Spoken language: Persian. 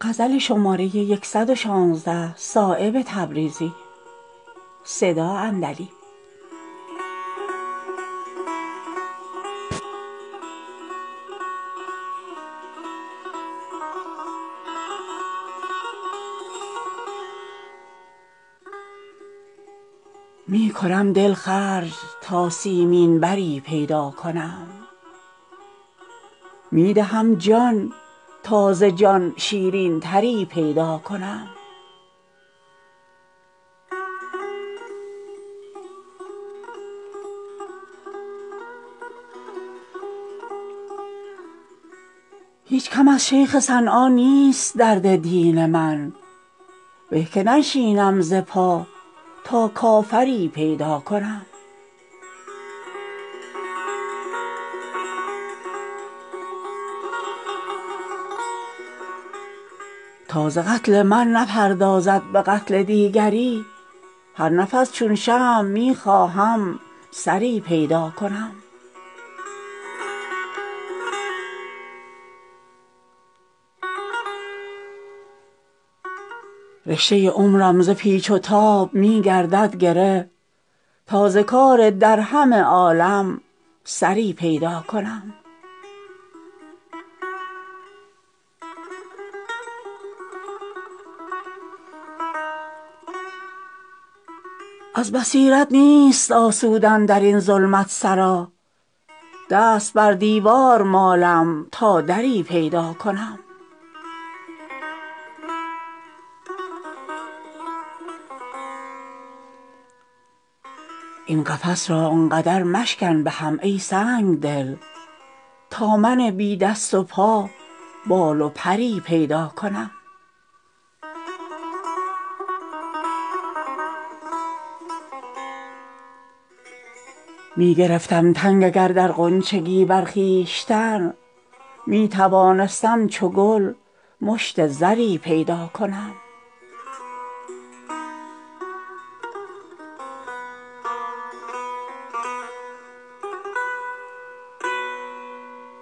می کنم دل خرج تا سیمین بری پیدا کنم، می دهم جان تا ز جان شیرین تری پیدا کنم. هیچ کم از شیخ صنعا نیست درد دین من، به که ننشینم ز پا تا کافری پیدا کنم. تا ز قتل من نپردازد به قتل دیگری، هر نفس چون شمع می خواهم سری پیدا کنم. رشته عمرم ز پیچ و تاب می گردد گره، تا ز کار درهم عالم سری پیدا کنم. از بصیرت نیست آسودن درین ظلمت سرا، دست بر دیوار مالم تا دری پیدا کنم. این قفس را آنقدر مشکن به هم ای سنگدل، تا من بی دست و پا بال و پری پیدا کنم. می گرفتم تنگ اگر در غنچگی بر خویشتن، می توانستم چو گل مشت زری پیدا کنم.